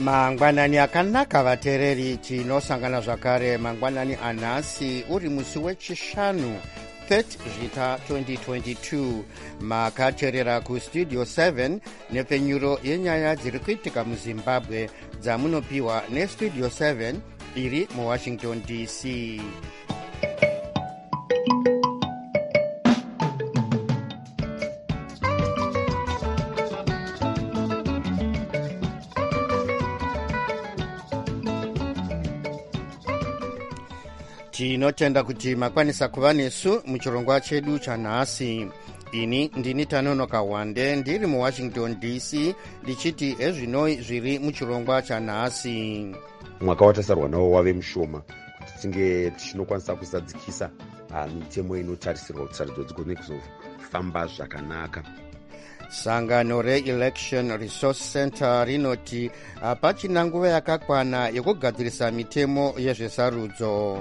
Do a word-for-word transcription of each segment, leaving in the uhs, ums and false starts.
mangwanani akanaka vateereri, tinosangana zvakare mangwanani anhasi uri musi wechishanu thirty zvita twenty twenty-two. makateerera kustudio seven nepfenyuro yenyaya dziri kuitika muzimbabwe dzamunopiwa nestudio seven iri muwashington D C. tinotenda kuti makwanisa kuva nesu muchirongwa chedu chanhasi. ini ndini Tanonoka Wande ndiri muwashington D C ndichiti ezvinoi zviri muchirongwa chanhasi. mwaka watasarwa nawo wave mushoma kuti tinge tichinokwanisa kuzadzikisa mitemo inotarisirwa kuti sarudzo dzigone kuzofamba zvakanaka. sangano re-election resource center rinoti hapachina nguva yakakwana yekugadzirisa mitemo yezvesarudzo.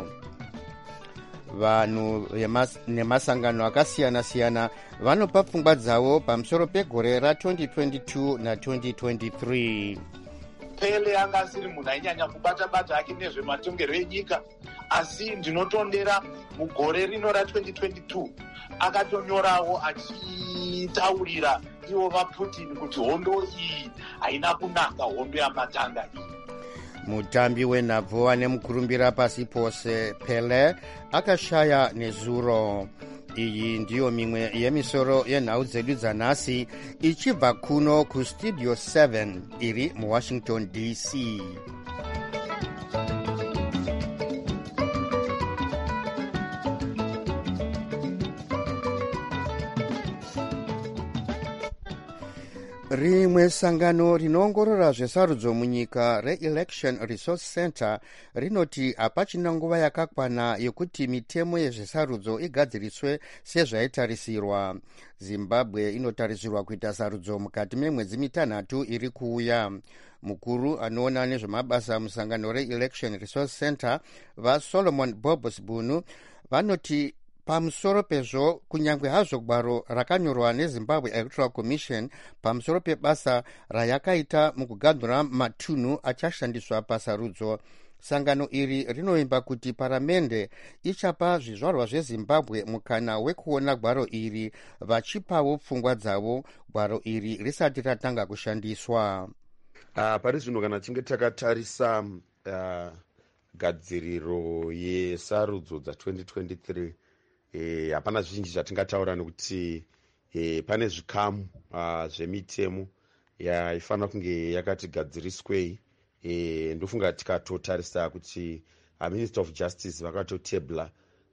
vanhu nemasangano akasiyana-siyana vanopa pfungwa dzavo pamusoro pegore ra twenty twenty-two na twenty twenty-three. Pele anga asiri munhu ainyanya kubata-bata ake nezvematongero enyika, asi ndinotondera mugore rino ra twenty twenty-two akatonyorawo achitaurira ivo vaPutin kuti hondo iyi haina kunaka, hondo yamatanga iyi. mutambi wenhabvu ane mukurumbira pasi pose Pele akashaya nezuro. iyi ndiyo mimwe yemisoro yenhau dzedu dzanhasi ichibva kuno kustudio seven iri muwashington D C. rimwe sangano rinoongorora zvesarudzo munyika re-election resource center rinoti hapachina nguva yakakwana yekuti mitemo yezvesarudzo igadziriswe sezvaitarisirwa. zimbabwe inotarisirwa kuita sarudzo mukati memwedzi mitanhatu iri kuuya. mukuru anoona nezvemabasa musangano re-election resource center vaSolomon Bobosbunu vanoti pamusoro pezvo, kunyange hazvo gwaro rakanyorwa nezimbabwe electoral commission pamusoro pebasa rayakaita mukugadhura matunhu achashandiswa pasarudzo, sangano iri rinovimba kuti paramende ichapa zvizvarwa zvezimbabwe mukana wekuona gwaro iri vachipawo pfungwa dzavo gwaro iri risati ratanga kushandiswa. Uh, pari zvino kana tinge takatarisa uh, gadziriro yesarudzo dza twenty twenty-three hapana eh, zvizhinji zvatingataura nekuti eh, pane zvikamu uh, zvemitemo yaifanira kunge yakatigadziriswei. eh, ndofunga tikatotarisa kuti uh, Minister of Justice vakatotebla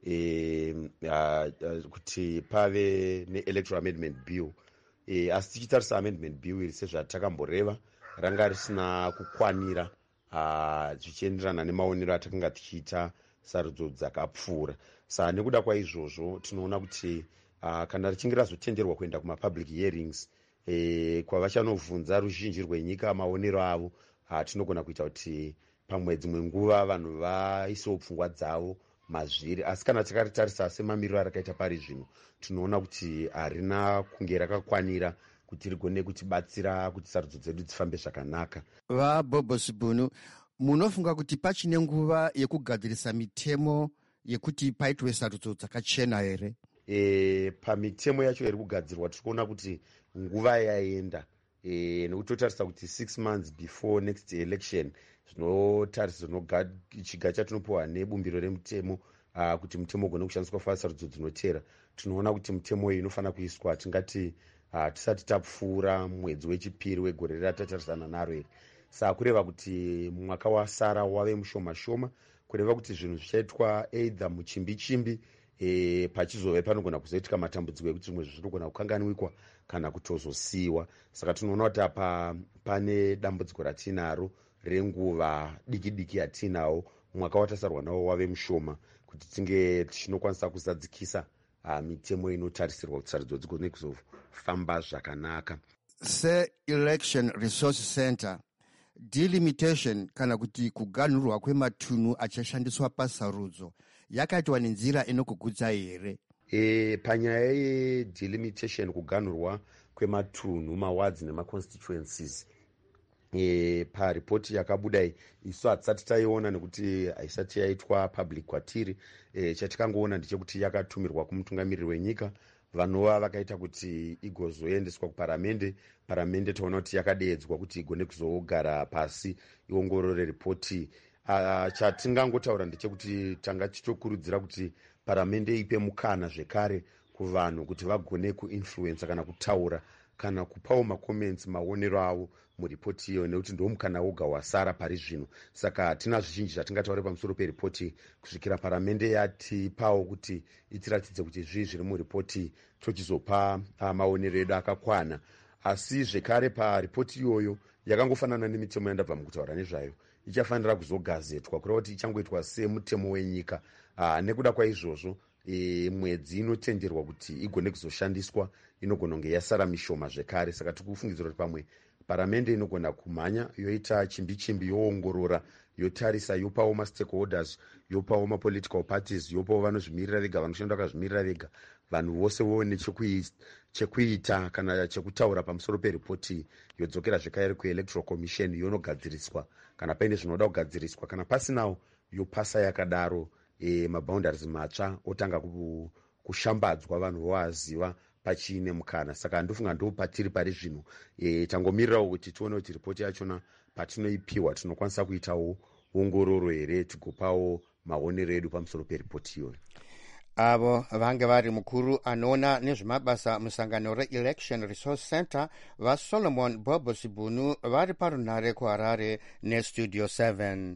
eh, uh, uh, kuti pave ne-electoral amendment bill eh, asi tichitarisa amendment bill iri sezvatakamboreva ranga risina kukwanira zvichienderana uh, nemaonero atakanga tichiita sarudzo dzakapfuura. Saka nekuda kwaizvozvo tinoona kuti uh, kana richinge razotenderwa kuenda kumapublic hearings eh, kwavachanovhunza ruzhinji rwenyika maonero avo, uh, tinogona kuita kuti pamwedzi mwenguva vanhu vaisewo pfungwa dzavo mazviri. Asi kana takaritarisa semamiriro arakaita pari zvino tinoona kuti harina kunge rakakwanira kuti rigone kutibatsira kuti sarudzo dzedu dzifambe zvakanaka. vaBobosbunu, munofunga kuti pachine nguva yekugadzirisa mitemo yekuti paitwe sarudzo dzakachena here? E, pamitemo yacho iri kugadzirwa tiri kuona kuti nguva yaenda e, nekuti totarisa kuti six months before next election zvinotarisa chiga chatinopiwa nebumbiro remutemo uh, kuti mutemo ugone kushandiswa pasarudzo dzinotera. tinoona kuti mutemo iyi inofanira kuiswa tingati uh, tisati tapfuura mwedzi wechipiri wegore ratatarisana naro iri. saka kureva kuti mwaka wasara wave mushoma shoma, kureva kuti zvinhu zvichaitwa either muchimbi chimbi e, pachizove panogona kuzoitika matambudziko ekuti zvimwe zvinogona kukanganwikwa kana kutozosiiwa. Saka tinoona kuti apa pane dambudziko ratinaro renguva diki diki yatinawo. mwaka watasarwa nawo wave mushoma kuti tinge tichinokwanisa kuzadzikisa uh, mitemo inotarisirwa kuti sarudzo dzigone kuzofamba zvakanaka. Se-election resource center, delimitation kana kuti kuganhurwa kwematunhu achashandiswa pasarudzo yakaitwa nenzira inokugutsa here? E, panyaya yedelimitation, kuganhurwa kwematunhu, mawards nemaconstituencies, e, paripoti yakabuda iyi isu hatisati taiona nekuti haisati yaitwa public kwatiri. E, chatikangoona ndechekuti yakatumirwa kumutungamiriri wenyika vanova vakaita kuti igozoendeswa kuparamende. Paramende taona kuti yakadeedzwa kuti igone kuzogara pasi iongorore ripoti. Uh, chatingangotaura ndechekuti tanga tichitokurudzira kuti paramende ipe mukana zvekare kuvanhu kuti vagone kuinfluensa kana kutaura kana kupawo makoments maonero avo muripoti iyo, nekuti ndo mukana woga wasara pari zvino. Saka hatina zvizhinji zvatingataure pamusoro peripoti kusvikira paramende yatipawo kuti itiratidze kuti zvii zviri muripoti, tochizopa uh, maonero edu akakwana. Asi zvekare paripoti iyoyo yakangofanana nemitemo yandabva mukutaura nezvayo, ichafanira kuzogazetwa kureva kuti ichangoitwa semutemo wenyika. Uh, nekuda kwaizvozvo e, mwedzi inotenderwa kuti igone kuzoshandiswa inogona kunge yasara mishoma zvekare. Saka tikufungidzira kuti pamwe paramende inogona kumhanya yoita chimbi chimbi, yoongorora, yotarisa, yopawo mastakeholders, yopawo mapolitical parties, yopawo vanozvimirira vega, vanoshanda vakazvimirira vega, vanhu vose voone chekuita kana chekutaura pamusoro peripoti yodzokera zvekare kuelectoral commission yonogadziriswa kana paine zvinoda kugadziriswa. Kana pasinawo yopasa yakadaro, e, maboundaries matsva otanga kushambadzwa, vanhu voaziva pachiine mukana. Saka ndofunga ndo patiri pari zvino. E, tangomirirawo kuti tione kuti ripoti yachona patinoipiwa tinokwanisa kuitawo ongororo here tigopawo maonero edu pamusoro peripoti iyoyo. Avo vange vari mukuru anoona nezvemabasa musangano reElection Resource Center vaSolomon Bobo Sibunu vari parunhare kuHarare neStudio seven.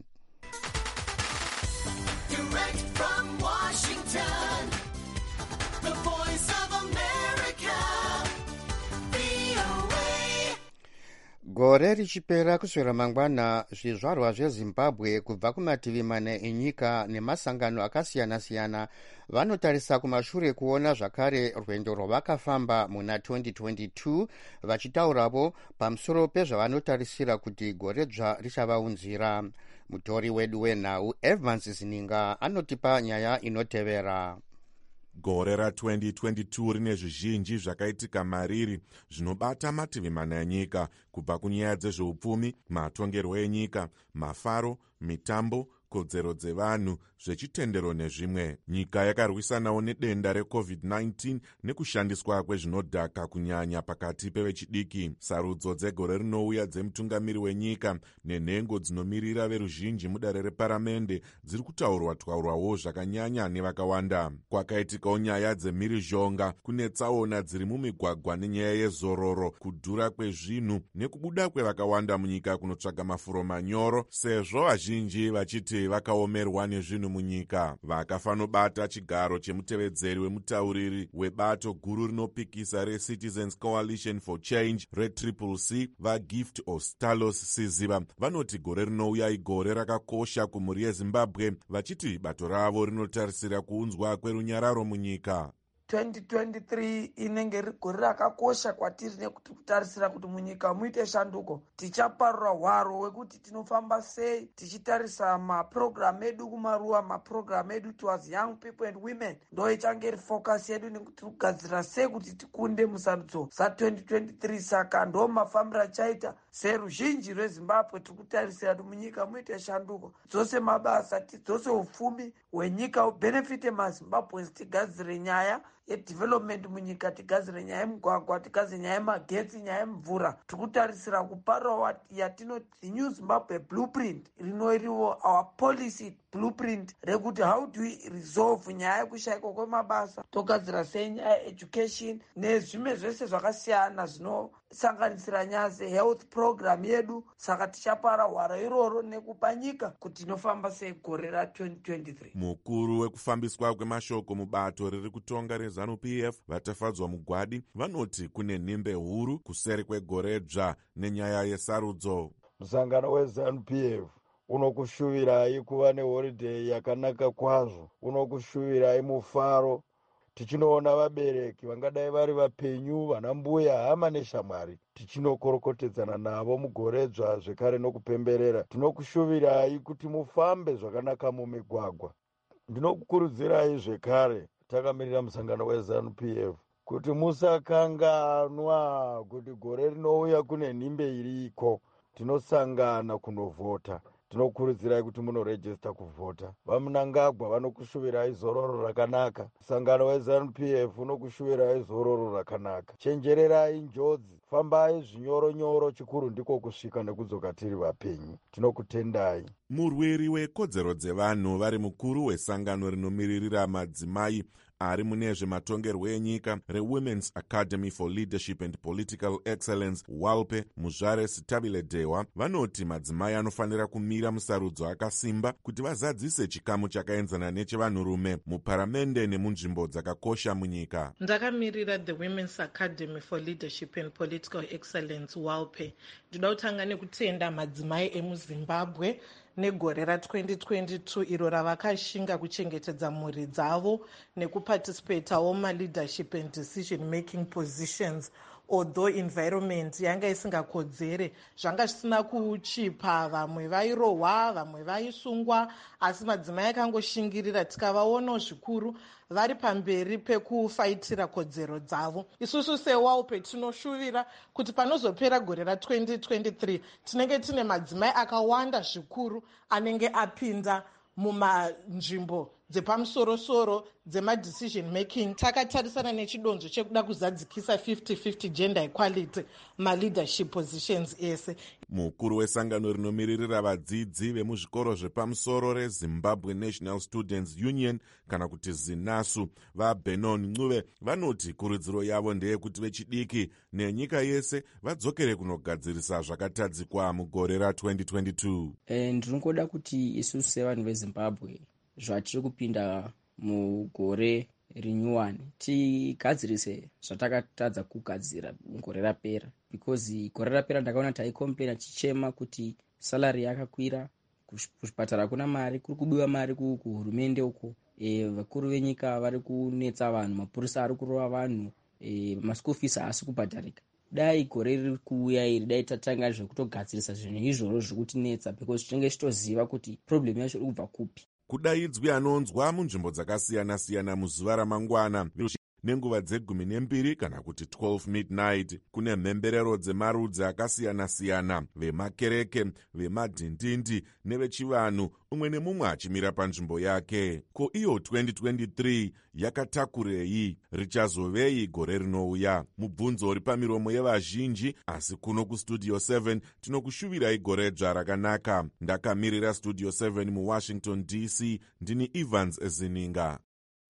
Gore richipera kuswera mangwana, zvizvarwa zveZimbabwe kubva kumativi mane enyika nemasangano akasiyana-siyana vanotarisa kumashure kuona zvakare rwendo rwavakafamba muna twenty twenty-two, vachitauravo pamusoro pezvavanotarisira kuti gore dzva richavaunzira. Mutori wedu wenhau Evans Zininga anotipa nyaya inotevera. Gore ra-twenty twenty-two rine zvizhinji zvakaitika mariri zvinobata mativi mana enyika, kubva kunyaya dzezveupfumi, matongerwo enyika, mafaro, mitambo, kodzero dzevanhu, zvechitendero nezvimwe. Nyika yakarwisanawo nedenda recovid nineteen nekushandiswa kwezvinodhaka kunyanya pakati pevechidiki. Sarudzo dzegore rinouya dzemutungamiri wenyika nenhengo dzinomirira veruzhinji mudare reparamende dziri kutaurwa taurwawo zvakanyanya nevakawanda. Kwakaitikawo nyaya dzemhirizhonga, kune tsaona dziri mumigwagwa nenyaya yezororo, kudhura kwezvinhu nekubuda kwevakawanda munyika kunotsvaga mafuro manyoro, sezvo vazhinji vachiti vakaomerwa nezvinhu munyika. Vakafanobata chigaro chemutevedzeri wemutauriri webato guru rinopikisa reCitizens Coalition for Change retriple C vaGift Ostalos Siziva vanoti gore rinouya igore rakakosha kumhuri yeZimbabwe, vachiti bato ravo rinotarisira kuunzwa kwerunyararo munyika. twenty twenty-three inenge rigore rakakosha kwatiri nekuti kutarisira kuti munyika muite shanduko. Tichaparura hwaro wekuti tinofamba sei tichitarisa maprogramu edu kumaruwa, maprogramu edu towards young people and women. Ndo ichange focus yedu nekuti kugadzira sei kuti tikunde musarudzo za twenty twenty-three. Saka ndo mafambiro achaita seruzhinji rweZimbabwe tikutarisira kuti munyika muite shanduko. Dzose mabasa, dzose upfumi hwenyika ubenefite maZimbabweans, tigadzire nyaya yedevelopment munyika, tigadzire nyaya yemugwagwa, tigadzire nyaya yemagetsi, nyaya yemvura. Tikutarisira kuparura yatinoti New Zimbabwe blueprint, rinoiriwo our policy blueprint rekuti how do we resolve nyaya yekushayikwa kwemabasa, togadzira sei nyaya education nezvimwe zvese zvakasiyana zvinosanganisira nyaya health program yedu. Saka tichapara hwaro iroro nekupa nyika kuti inofamba sei gore ra-twenty twenty-three. Mukuru wekufambiswa kwemashoko mubato riri kutonga reZANU P F vatafadzwa mugwadi vanoti kune nhimbe huru kuseri kwegore dzva nenyaya yesarudzo. Musangano weZANU P F unokushuvirai kuva neholideyi yakanaka kwazvo, unokushuvirai mufaro. Tichinoona vabereki vangadai vari vapenyu, vana mbuya, hama neshamwari, tichinokorokotedzana navo mugore dzva zvekare nokupemberera. Tinokushuvirai kuti mufambe zvakanaka mumigwagwa. Ndinokukurudzirai zvekare takamirira musangano weZANU P F kuti musakanganwa kuti gore rinouya kune nhimbe iriko. tinosangana kunovhota. Tinokurudzirai kuti munorejista kuvhota. Vamunangagwa vanokushuvirai zororo rakanaka. Musangano weZANU P F unokushuvirai zororo rakanaka. Chenjererai njodzi, fambai zvinyoronyoro, chikuru ndiko kusvika nekudzoka tiri vapenyu. Tinokutendai. Murwiri wekodzero dzevanhu vari mukuru wesangano rinomiririra madzimai ari mune zvematongerwo enyika reWomen's Academy for Leadership and Political Excellence WALPE, Muzvare Sitabile Dehwa, vanoti madzimai anofanira kumira musarudzo akasimba kuti vazadzise chikamu chakaenzana nechevanhurume muparamende nemunzvimbo dzakakosha munyika. Ndakamirira the Women's Academy for Leadership and Political Excellence WALPE. Ndinoda kutanga nekutenda madzimai emuZimbabwe negore ra-twenty twenty-two iro ravakashinga kuchengetedza mhuri dzavo nekuparticipatawo maleadership and decision making positions. Although environment yanga isingakodzere, zvanga zvisina kuchipa, vamwe vairohwa, vamwe vaisungwa, asi madzimai akangoshingirira, tikavaonawo zvikuru vari pamberi pekufaitira kodzero dzavo. Isusu seWALPE tinoshuvira kuti panozopera gore ra-twenty twenty-three tinenge tine madzimai akawanda zvikuru anenge apinda mumanzvimbo dzepamusorosoro dzemadecision making. Takatarisana nechidonzvo chekuda kuzadzikisa fifty fifty gender equality maleadership positions ese. Mukuru wesangano rinomiririra vadzidzi vemuzvikoro zvepamusoro reZimbabwe National Students Union kana kuti ZINASU vaBenon Ncube vanoti kurudziro yavo ndeyekuti vechidiki nenyika yese vadzokere kunogadzirisa zvakatadzikwa mugore ra-twenty twenty-two. E, ndinoda kuti isusu sevanhu veZimbabwe zvatiri kupinda mugore rinyuwani tigadzirise zvatakatadza kugadzira mugore rapera, because gore rapera ndakaona taikomplena tichema kuti salary yakakwira, kuzvipatara kuna mari, kuri kubiwa mari kuhurumende uko, e, vakuru venyika vari kunetsa vanhu, mapurisa ari kurova vanhu, e, maschool fees haasi kubhadharika. Dai gore riri kuuya iri dai tatanga zvekutogadzirisa zvinhu izvozvo zvekutinetsa, because tinenge tichitoziva kuti problem yacho iri kubva kupi. Kudaidzwi anonzwa munzvimbo dzakasiyana-siyana muzuva ramangwana nenguva dzegumi nembiri kana kuti twelve midnight. Kune mhemberero dzemarudzi akasiyana-siyana, vemakereke, vemadhindindi nevechivanhu, umwe nemumwe achimira panzvimbo yake. Ko iyo twenty twenty-three yakatakurei? Richazovei gore rinouya? Mubvunzo uri pamiromo yevazhinji, asi kuno kustudio seven tinokushuvirai gore dzva rakanaka. Ndakamirira studio seven muWashington D C, ndini Evans Zininga.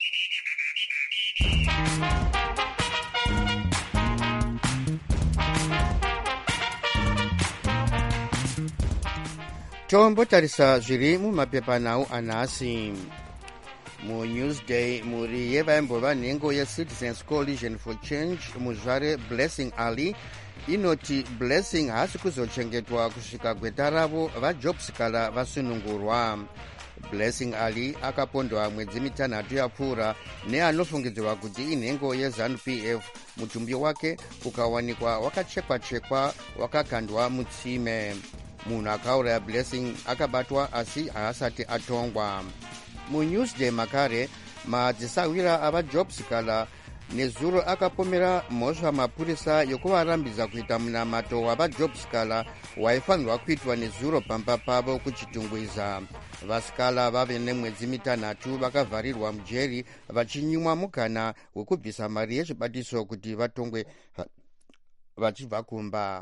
tombotarisa zviri mumapepanhau anhasi. MuNewsDay, mhuri yevaimbova nhengo yeCitizens Coalition for Change Muzvare Blessing Ali inoti Blessing haasi kuzochengetwa kusvika gweta ravo vaJobskala vasunungurwa. Blessing Ali akapondwa mwedzi mitanhatu yapfuura neanofungidzirwa kuti inhengo yeZANU P F, mutumbi wake ukawanikwa wakachekwa-chekwa wakakandwa mutsime. Munhu akauraya Blessing akabatwa asi haasati atongwa. MuNewsDay makare, madzisawira avaJobskala nezuro akapomera mhosva mapurisa yokuvarambidza kuita munamato wavaJobskala waifanirwa kuitwa nezuro pamba pavo kuchitungwiza. Vaskala vave nemwedzi mitanhatu vakavharirwa mujeri vachinyimwa mukana wekubvisa mari yezvibatiso kuti vatongwe vachibva kumba.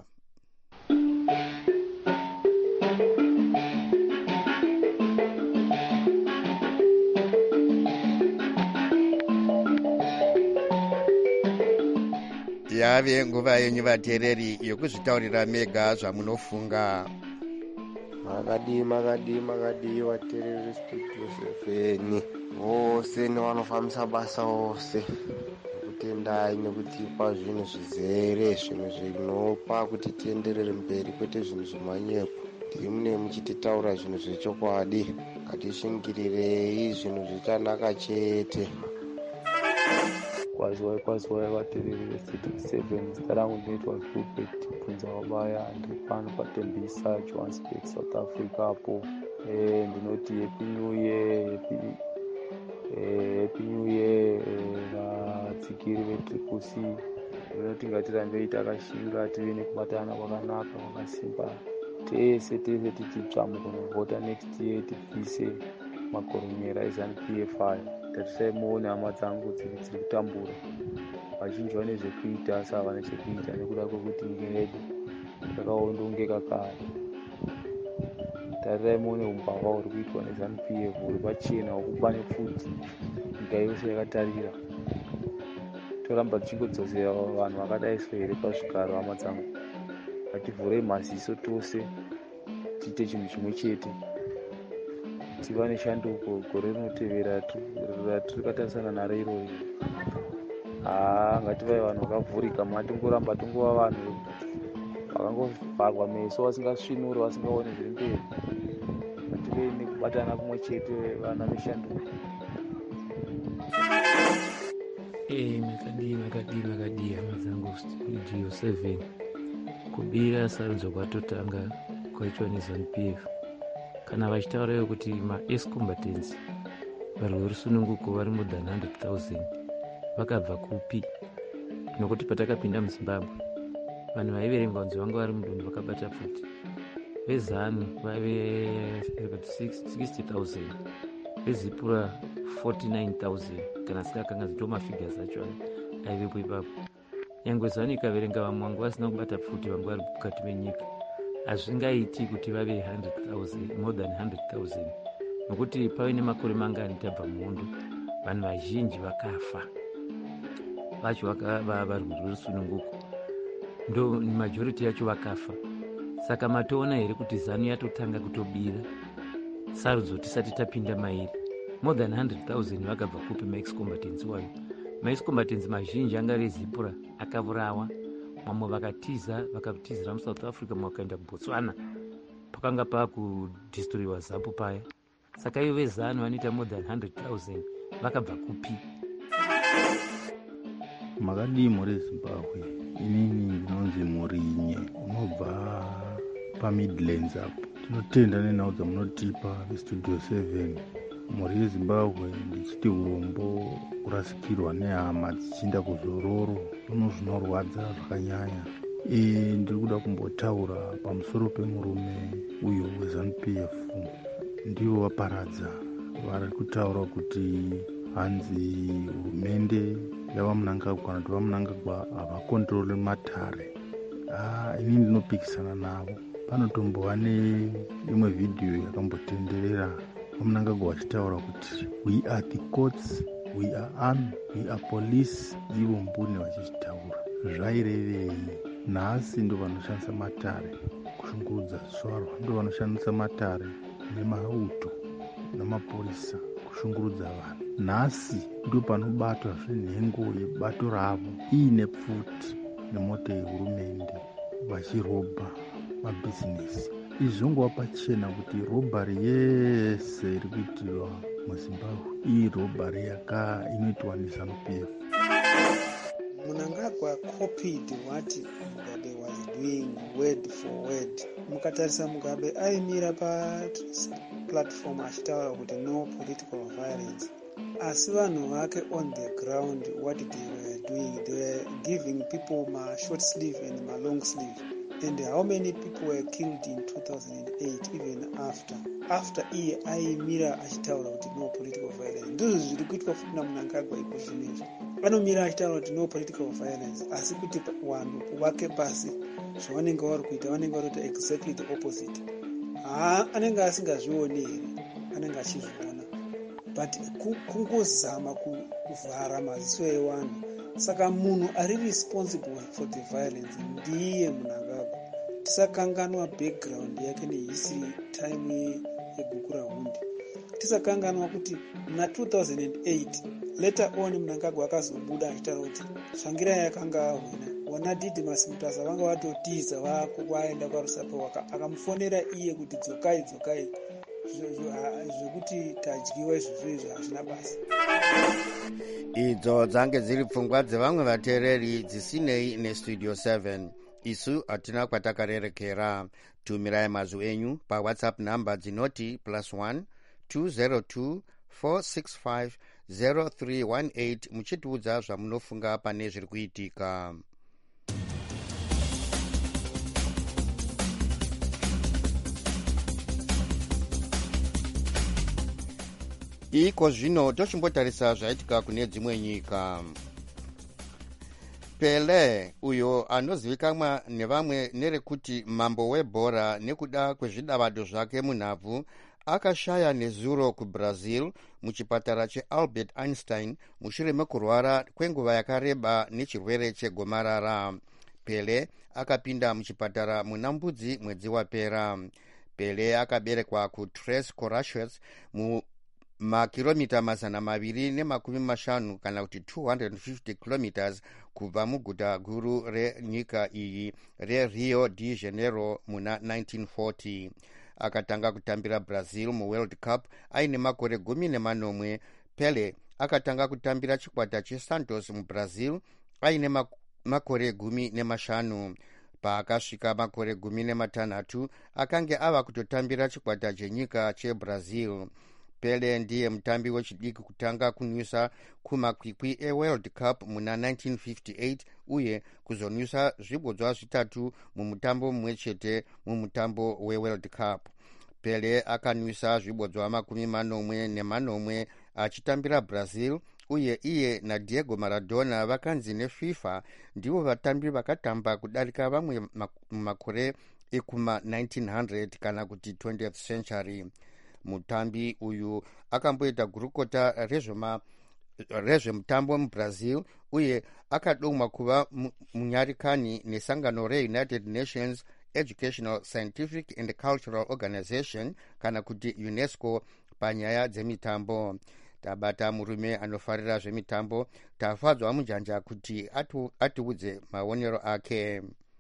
Yave nguva yenyu vateereri yokuzvitaurira mega zvamunofunga. Makadi makadi makadi vateereri studio seven vose nevanofambisa basa vose, nekutendai nekutipa zvinhu zvizere, zvinhu zvinopa kuti tienderere mberi, kwete zvinhu zvemanyepo. Tiri mune muchititaura zvinhu zvechokwadi, ngatishingirirei zvinhu zvichanaka chete. Kwaziwai kwaziwai vateereri vestudio seven, zita rangu ndinoitwa Gilbert Bvunza Wabaya, ndiri pano paTembisa, Johannesburg, South Africa apo. Eh, ndinoti happy new year, happy eh, happy new year vatsigiri veTriple C. Ndinoti ngatirambei takashinga, tive nekubatana kwakanaka kwakasimba tese tese tichitsva mukunovhota next year tibvise magoronyera ezanu p f aya tatisaimuone hama dzangu dziri dziri kutambura vazhinji vane zvekuita asi havana chekuita nekuda kwekuti nyika yedu yakaondongeka kare. Tarirai muone umbavha huri kuitwa nezanu p f huri pachena hwekupa nepfudzi nyika yose yakatarira. Toramba tichingodzosera vanhu vakadai here pazvigaro hama dzangu. Ngativhurei maziso tose tiite chinhu chimwe chete. Tiva neshanduko gore rinotevera ratiri katarisana naro irori. Haa, ngativai vanhu vakavhurika, matingoramba tongova vanhu vakangovharwa meso vasingasvinuri vasingaoni zviri mberi. Ngativei nekubatana kumwe chete vana veshanduko. Eh, makadii makadii makadii hama dzangu studio seven. Kubira sarudzo kwatotanga kwaitwa nezanu p f. Kana vachitaurawo kuti ma-ex combatants vari verusununguko vari more than one hundred thousand vakabva kupi? Nokuti patakapinda muZimbabwe vanhu vaiverengwa kunzi vanga vari mudunhu vakabata futi. Vezanu vaive sixty thousand, vezipura forty-nine thousand kana sikakanga zito mafigures acho aivepo ipapo. Nyangwe zanu ikaverenga vamwe vangu vasina kubata futi vangu vari mukati menyika, hazvingaiti kuti vave one hundred thousand, more than one hundred thousand, nokuti pave nemakore mangani tabva muhondo vanhu vazhinji vakafa vacho vari rusununguko, ndo majority yacho vakafa. Saka matoona here kuti zanu yatotanga kutobira sarudzo tisati tapinda mairi. More than one hundred thousand vakabva kupi ma-ex combatants wayo? Ma-ex combatants mazhinji anga vezipura akavurawa, mamwe vakatiza vakatizira muSouth Africa, mamwe vakaenda kuBotswana pakanga pakudhisturiwa zapo paya. Saka ivo vezanu vanoita more than one hundred thousand vakabva kupi? Makadii muri Zimbabwe? Inini ndinonzi Murinye, unobva paMidlands apo. Tinotenda nenhau dzamunotipa vestudio seven. Mhuri yeZimbabwe ndichiti urombo kurasikirwa nehama dzichienda kuzororo uno zvinorwadza zvakanyanya. E, ndiri kuda kumbotaura pamusoro pemurume uyo wezanu p f. Ndivo vaparadza vari kutaura kuti hanzi hurumende yava Mnangagwa kana kuti vaMnangagwa havakontrole matare. Ah, inini ndinopikisana navo. Panotombova neimwe vhidhiyo yakambotenderera vaMnangagwa vachitaura kuti we are the courts, we are army, we are police. Ivo mbune vachizvitaura zvairevei? Nhasi ndo vanoshandisa matare kushungurudza zvizvarwa, ndo vanoshandisa matare nemauto namapolisa kushungurudza vanhu. Nhasi ndo panobatwa zvenhengo yebato ravo iine pfuti nemota yehurumende vachirobha mabhizinesi. Izvi zvongova pachena kuti robhari yese iri kuitirwa muZimbabwe iyi robhari yaka inoitwa nezanu p f. Mnangagwa copied what Mugabe was doing word for word. Mukatarisa Mugabe aimira paplatform achitaura kuti no political violence. Asi vanhu vake on the ground, what they were doing, they were giving people ma short sleeve and ma long sleeve. And how many people were killed in two thousand eight, even after? After iye aimira achitaura kuti no political violence. Ndizvo zviri kuitwa futi naMnangagwa iko zvinezvi. Vanomira achitaura kuti no political violence, asi kuti vanhu vake pasi zvavanenge vari kuita vanenge vari kuita exactly the opposite. Ha, anenge asingazvioni here, anenge achizviona, but kungozama kuvhara maziso evanhu. Saka munhu ari responsible for the violence ndiye Mnangagwa. Tisakanganwa background yake nehistory time yegukura hundi. Tisakanganwa kuti na two thousand eight later on Mnangagwa akazobuda achitaura kuti tsvangirai yakanga ahwina. Wana Didmus Mutasa vanga vatotiza vako vaenda kwaRusapo, akamufonera iye kuti dzokai dzokai, zvekuti tadyiwa izvozvo izvo hazvina basa. Idzo dzange dziri pfungwa dzevamwe vateereri dzisinei nestudio seven. Isu hatina kwatakarerekera. Tumirai mazwi enyu pawhatsapp namba dzinoti plus one two zero two four six five zero three one eight muchitiudza zvamunofunga pane zviri kuitika. iko zvino tochimbotarisa zvaitika kune dzimwe nyika. Pele uyo anozivikanwa nevamwe nerekuti mambo webhora nekuda kwezvidavado zvake munhabvu akashaya nezuro kubrazil muchipatara chealbert einstein mushure mekurwara kwenguva yakareba nechirwere chegomarara. Pele akapinda muchipatara muna mbudzi mwedzi wapera. Pele akaberekwa kutres coracious mu makiromita mazana maviri nemakumi mashanu kana kuti two hundred fifty kilometers kubva muguta guru renyika iyi rerio de janeiro muna nineteen forty. Akatanga kutambira Brazil muworld cup aine makore gumi nemanomwe. Pele akatanga kutambira chikwata chesantos mubrazil aine makore gumi nemashanu. Paakasvika makore gumi nematanhatu akange ava kutotambira chikwata chenyika chebrazil. Pele ndiye mutambi wechidiki kutanga kunwisa kumakwikwi eworld cup muna nineteen fifty-eight uye kuzonwisa zvibodzwa zvitatu mumutambo mumwe chete mumutambo weworld cup. Pele akanwisa zvibodzwa makumi manomwe nemanomwe achitambira Brazil uye iye naDiego Maradona vakanzi neFIFA ndivo vatambi vakatamba kudarika vamwe mumakore ekuma nineteen hundred kana kuti twentieth century. Mutambi uyu akamboita gurukota rezvemutambo mubrazil uye akadomwa kuva munyarikani nesangano reunited nations educational scientific and cultural organization kana kuti UNESCO panyaya dzemitambo. Tabata murume anofarira zvemitambo tafadzwa munjanja kuti atiudze maonero ake.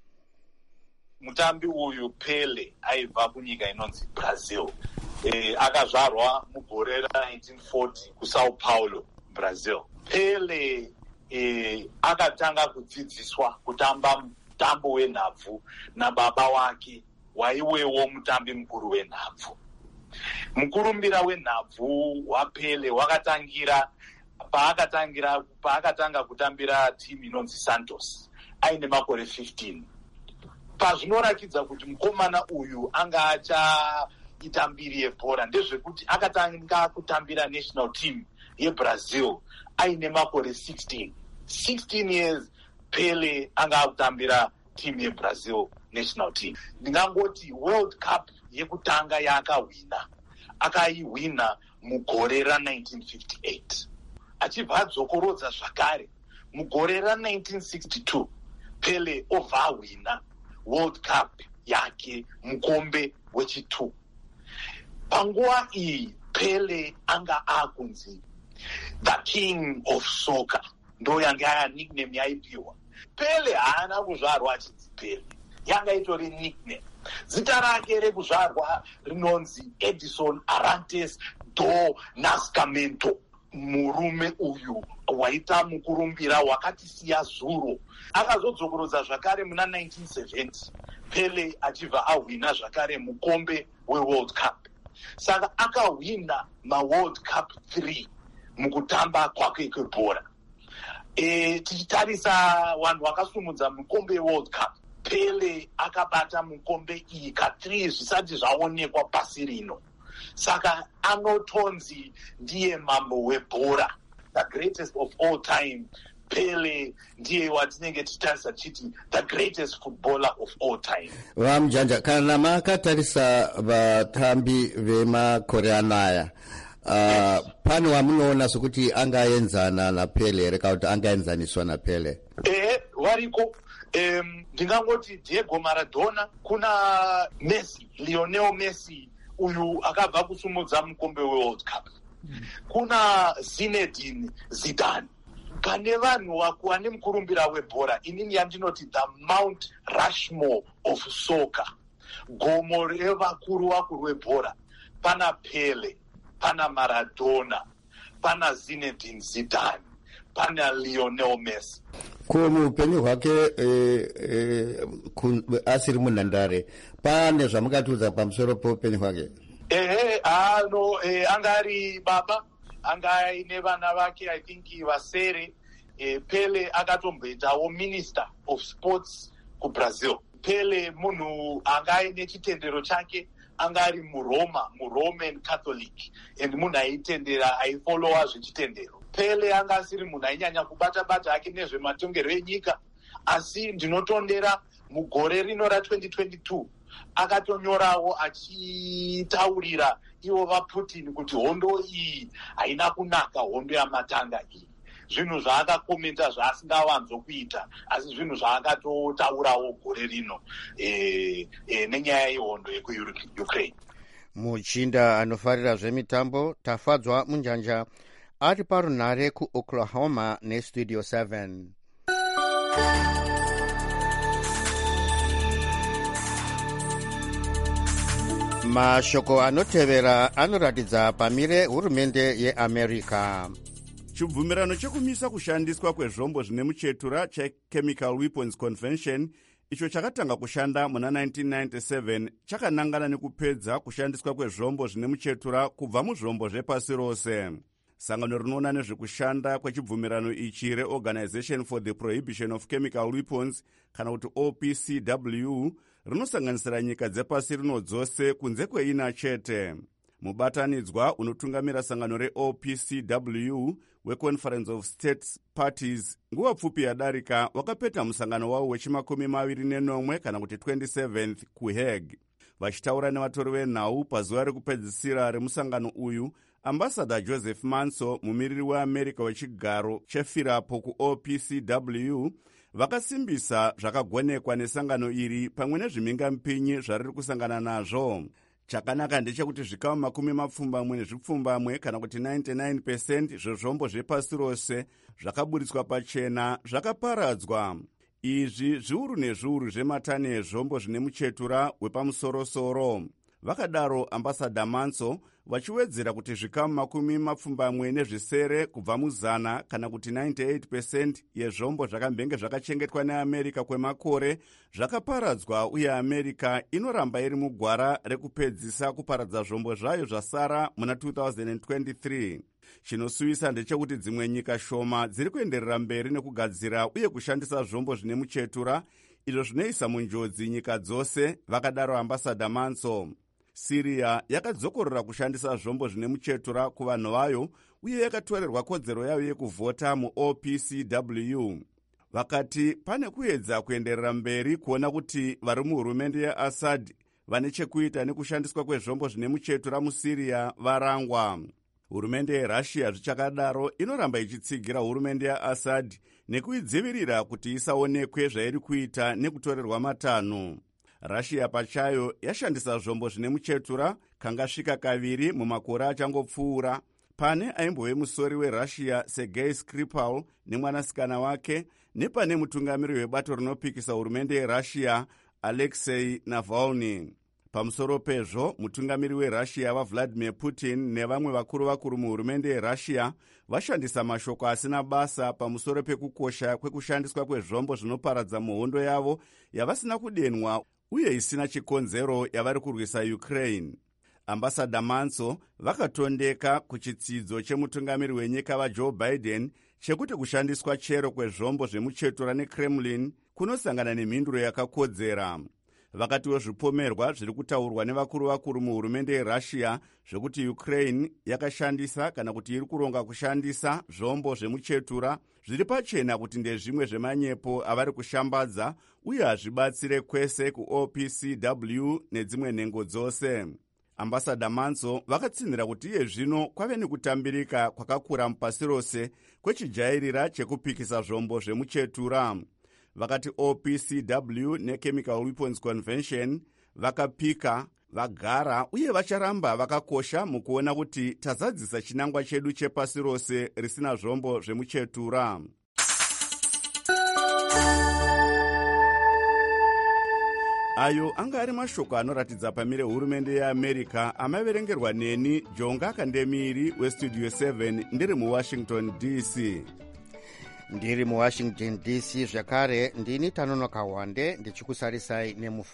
Mutambi uyu Pele aibva kunyika inonzi Brazil. Eh, akazvarwa mugore ra nineteen forty kuSao Paulo, Brazil. Pele eh, akatanga kudzidziswa kutamba mutambo wenhabvu nababa wake waiwewo mutambi mukuru wenhabvu. Mukurumbira wenhabvu waPele wakatangira paakatangira paakatanga kutambira timu inonzi Santos aine makore fifteen. Pazvinorakidza kuti mukomana uyu anga achaita mbiri yebhora ndezvekuti akatanga kutambira national team yeBrazil aine makore sixteen. sixteen years Pele anga akutambira team yeBrazil national team. Ndingangoti World Cup yekutanga yaakahwina akaihwina mugore ra nineteen fifty-eight. Achibva adzokorodza zvakare mugore ra nineteen sixty-two Pele obva ahwina World Cup yake mukombe wechitu. Panguva iyi Pele anga akunzi the king of soccer, ndo yanga nickname yaipiwa. Pele haana kuzvarwa achinzi Pele, yanga itori nickname. Zita rake rekuzvarwa rinonzi Edison Arantes do Nascimento. Murume uyu waita mukurumbira wakatisiya zuro. Akazodzokorodza zvakare muna nineteen seventy Pele achibva ahwina zvakare mukombe weWorld Cup. Saka akahwina maWorld Cup three mukutamba kwake kwebhora. E, tichitarisa vanhu vakasumudza mukombe weWorld Cup, Pele akabata mukombe iyi kathree zvisati zvaonekwa pasi rino. Saka anotonzi ndiye mambo webhora, the greatest of all time. Pele ndiye watinenge tichitarisa chiti the greatest footballer of all time. Vamujanja, kana makatarisa vatambi vemakore anaya uh, pane wamunoona sokuti angaenzana naPele reka kuti angaenzaniswa naPele? Eh, variko. Um, ndingangoti Diego Maradona, kuna Messi, Lionel Messi uyu akabva kusumudza mukombe weWorld Cup. Mm. Kuna Zinedine Zidane. Pane vanhu vane mukurumbira webhora, inini yandinoti the Mount Rushmore of soccer, gomo revakuru vakuru webhora. Pana Pele, pana Maradona, pana Zinedine Zidane, pana Lionel Messi. Kumupenyu hwake eh, eh, asiri munhandare pane zvamukatiudza pamusoro poupenyu hwake? Ehe, ano eh, angari baba, anga aine vana vake I think vasere. eh, Pele akatomboitawo minister of sports kuBrazil. Pele munhu anga aine chitendero chake anga ari muroma muroman catholic and munhu aitendera aifolowa zvechitendero. Pele anga asiri munhu ainyanya kubata-bata hake nezvematongero enyika, asi ndinotondera mugore rino ra-twenty twenty-two akatonyorawo achitaurira ivo vaPutin kuti hondo iyi haina kunaka, hondo yamatanga iyi. Zvinhu zvaakakomenta zvaasingawanzokuita, asi zvinhu zvaakatotaurawo gore rino e, e, nenyaya yehondo yekuukraine. Muchinda anofarira zvemitambo tafadzwa munjanja ari parunhare kuoklahoma nestudio seven. Mashoko anotevera anoratidza pamire hurumende yeAmerica. Chibvumirano chekumisa kushandiswa kwezvombo zvine muchetura cheChemical Weapons Convention, icho chakatanga kushanda muna nineteen ninety-seven, chakanangana nekupedza kushandiswa kwezvombo zvine muchetura kubva muzvombo zvepasi rose. Sangano rinoona nezvekushanda kwechibvumirano ichi reOrganization for the Prohibition of Chemical Weapons, kana kuti O P C W, rinosanganisira nyika dzepasi rino dzose kunze kweina chete. Mubatanidzwa unotungamira sangano reO P C W weConference of States Parties nguva pfupi yadarika wakapeta musangano wavo wechimakumi maviri nenomwe kana kuti twenty-seventh kuHague. Vachitaura nevatori venhau pazuva rekupedzisira remusangano uyu, ambassador Joseph Manso, mumiriri weAmerica wechigaro chefirapo kuO P C W, vakasimbisa zvakagonekwa nesangano iri pamwe nezvimhingamupinyi zvariri kusangana nazvo. Chakanaka ndechekuti zvikamu makumi mapfumbamwe nezvipfumbamwe kana kuti ninety-nine percent zvezvombo zvepasi rose zvakaburitswa pachena zvakaparadzwa. Izvi zviuru nezviuru zvematani ezvombo zvine muchetura wepamusorosoro. Vakadaro ambassador Manso, vachiwedzera kuti zvikamu makumi mapfumbamwe nezvisere kubva muzana kana kuti ninety-eight percent yezvombo zvakambenge zvakachengetwa neAmerica kwemakore zvakaparadzwa, uye America inoramba iri mugwara rekupedzisa kuparadza zvombo zvayo zvasara muna two thousand twenty-three. Chinosuvisa ndechekuti dzimwe nyika shoma dziri kuenderera mberi nekugadzira uye kushandisa zvombo zvine muchetura, izvo zvinoisa munjodzi nyika dzose, vakadaro ambassador Manso. Syria yakadzokorora kushandisa zvombo zvine muchetura kuvanhu vayo uye yakatorerwa kodzero yayo yekuvhota muO P C W. Vakati pane kuedza kuenderera mberi kuona kuti vari muhurumende yeAssad vane chekuita nekushandiswa kwezvombo zvine muchetura muSyria varangwa. Hurumende yeRussia zvichakadaro inoramba ichitsigira hurumende yeAssad nekuidzivirira kuti isaonekwe zvairi kuita nekutorerwa matanho. Russia pachayo yashandisa zvombo zvine muchetura kangasvika kaviri mumakore achangopfuura, pane aimbove musori weRussia Sergei Skripal nemwanasikana wake, nepane mutungamiri webato rinopikisa hurumende yeRussia Alexei Navalny. Pamusoro pezvo, mutungamiri weRussia vaVladimir Putin nevamwe vakuru vakuru muhurumende yeRussia vashandisa mashoko asina basa pamusoro pekukosha kwekushandiswa kwezvombo zvinoparadza muhondo yavo yavasina kudenwa uye isina chikonzero yavari kurwisa Ukraine. Ambassador Manso vakatondeka kuchitsidzo chemutungamiri wenyika vaJoe Biden chekuti kushandiswa chero kwezvombo zvemuchetura neKremlin kunosangana nemhinduro yakakodzera. Vakatiwo zvipomerwa zviri kutaurwa nevakuru vakuru muhurumende yeRussia zvekuti Ukraine yakashandisa kana kuti iri kuronga kushandisa zvombo zvemuchetura zviri pachena kuti ndezvimwe zvemanyepo avari kushambadza uye hazvibatsire kwese kuO P C W nedzimwe nhengo dzose. Ambassador Manso vakatsinhira kuti iye zvino kwave nekutambirika kwakakura mupasi rose kwechijairira chekupikisa zvombo zvemuchetura. Vakati O P C W neChemical Weapons Convention vakapika, vagara uye vacharamba vakakosha mukuona kuti tazadzisa chinangwa chedu chepasi rose risina zvombo zvemuchetura. Ayo anga ari mashoko anoratidza pamire hurumende yeAmerica amaverengerwa neni Jonga Kandemiri weStudio seven ndiri muWashington D C. Ndiri muWashington D C zvakare ndini Tanonoka Wande ndichikusarisai nemufa.